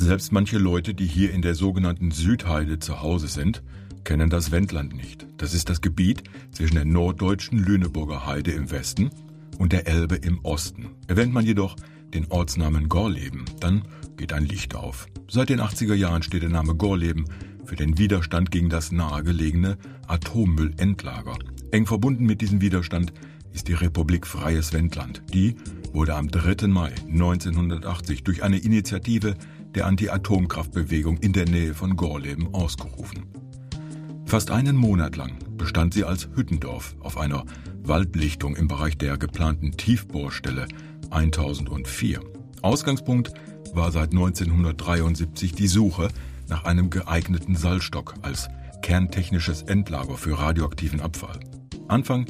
Selbst manche Leute, die hier in der sogenannten Südheide zu Hause sind, kennen das Wendland nicht. Das ist das Gebiet zwischen der norddeutschen Lüneburger Heide im Westen und der Elbe im Osten. Erwähnt man jedoch den Ortsnamen Gorleben, dann geht ein Licht auf. Seit den 80er Jahren steht der Name Gorleben für den Widerstand gegen das nahegelegene Atommüllendlager. Eng verbunden mit diesem Widerstand ist die Republik Freies Wendland. Die wurde am 3. Mai 1980 durch eine Initiative der Anti-Atomkraftbewegung in der Nähe von Gorleben ausgerufen. Fast einen Monat lang bestand sie als Hüttendorf auf einer Waldlichtung im Bereich der geplanten Tiefbohrstelle 1004. Ausgangspunkt war seit 1973 die Suche nach einem geeigneten Salzstock als kerntechnisches Endlager für radioaktiven Abfall. Anfang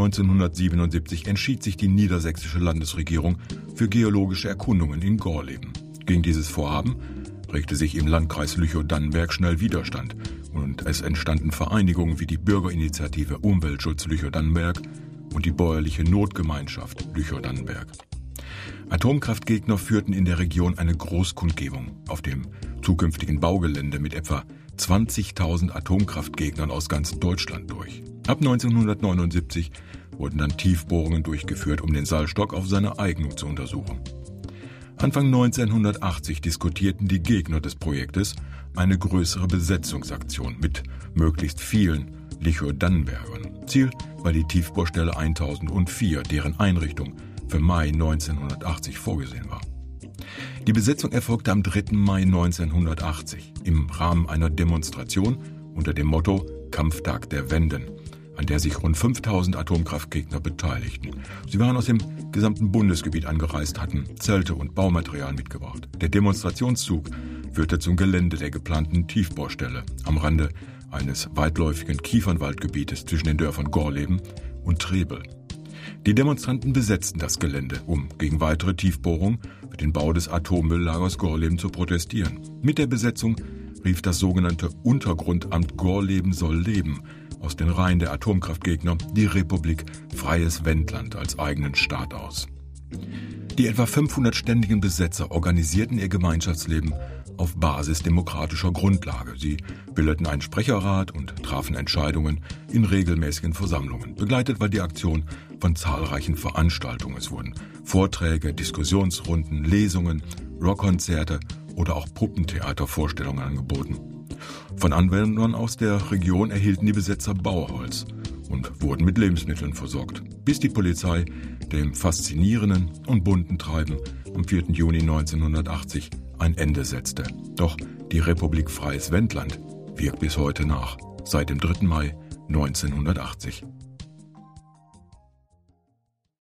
1977 entschied sich die niedersächsische Landesregierung für geologische Erkundungen in Gorleben. Gegen dieses Vorhaben regte sich im Landkreis Lüchow-Dannenberg schnell Widerstand und es entstanden Vereinigungen wie die Bürgerinitiative Umweltschutz Lüchow-Dannenberg und die bäuerliche Notgemeinschaft Lüchow-Dannenberg. Atomkraftgegner führten in der Region eine Großkundgebung auf dem zukünftigen Baugelände mit etwa 20.000 Atomkraftgegnern aus ganz Deutschland durch. Ab 1979 wurden dann Tiefbohrungen durchgeführt, um den Salzstock auf seine Eignung zu untersuchen. Anfang 1980 diskutierten die Gegner des Projektes eine größere Besetzungsaktion mit möglichst vielen Lüchow-Dannenbergern. Ziel war die Tiefbohrstelle 1004, deren Einrichtung für Mai 1980 vorgesehen war. Die Besetzung erfolgte am 3. Mai 1980 im Rahmen einer Demonstration unter dem Motto Kampftag der Wenden, an der sich rund 5000 Atomkraftgegner beteiligten. Sie waren aus dem gesamten Bundesgebiet angereist, hatten Zelte und Baumaterial mitgebracht. Der Demonstrationszug führte zum Gelände der geplanten Tiefbohrstelle am Rande eines weitläufigen Kiefernwaldgebietes zwischen den Dörfern Gorleben und Trebel. Die Demonstranten besetzten das Gelände, um gegen weitere Tiefbohrungen für den Bau des Atommülllagers Gorleben zu protestieren. Mit der Besetzung rief das sogenannte Untergrundamt Gorleben soll leben aus den Reihen der Atomkraftgegner die Republik Freies Wendland als eigenen Staat aus. Die etwa 500 ständigen Besetzer organisierten ihr Gemeinschaftsleben auf Basis demokratischer Grundlage. Sie bildeten einen Sprecherrat und trafen Entscheidungen in regelmäßigen Versammlungen. Begleitet war die Aktion von zahlreichen Veranstaltungen. Es wurden Vorträge, Diskussionsrunden, Lesungen, Rockkonzerte oder auch Puppentheatervorstellungen angeboten. Von Anwohnern aus der Region erhielten die Besetzer Bauholz und wurden mit Lebensmitteln versorgt, bis die Polizei dem faszinierenden und bunten Treiben am 4. Juni 1980 ein Ende setzte. Doch die Republik Freies Wendland wirkt bis heute nach, seit dem 3. Mai 1980.